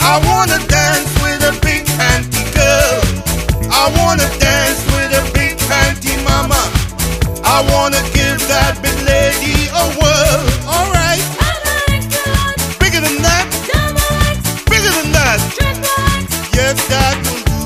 I wanna dance with a big panty girl. I wanna dance with a big panty mama. I wanna give that big lady a whirl. Alright. Bigger than that. Bigger than that. Yes, that will do.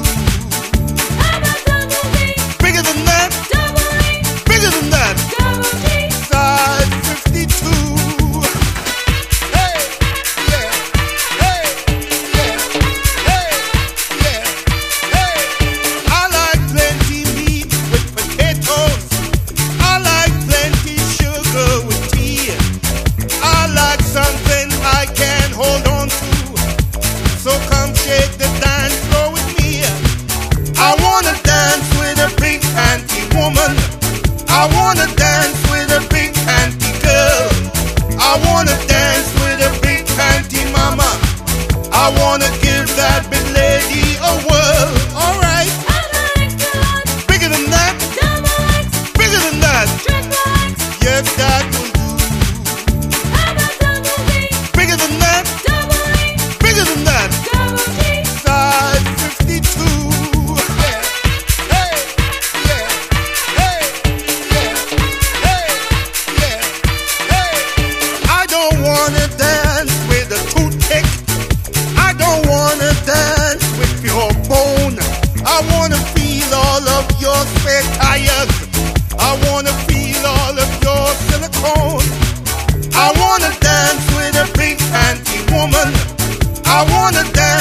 Bigger than that. Bigger than that. Size 52. Hey, yeah. Hey, yeah. Hey, yeah. Hey. I like plenty meat with potatoes. I like plenty sugar with tea. I like something I can hold on to. So come shake the dance floor with me. I wanna dance with a big panty woman. I wanna dance with a big panty girl. I wanna dance with a big panty mama. I wanna give that big lady a whirl. Alright. Bigger than that. Bigger than that. Yes, that will do. Bigger than that. Bigger than that. Size 52. Yeah. Hey, yeah. Hey, yeah. Hey, yeah. Hey. I don't wanna dance with a toothpick. I don't wanna dance with pure bone. I wanna feel all of your spare tires. I wanna feel all of your silicone. I wanna dance with a big panty woman. I wanna dance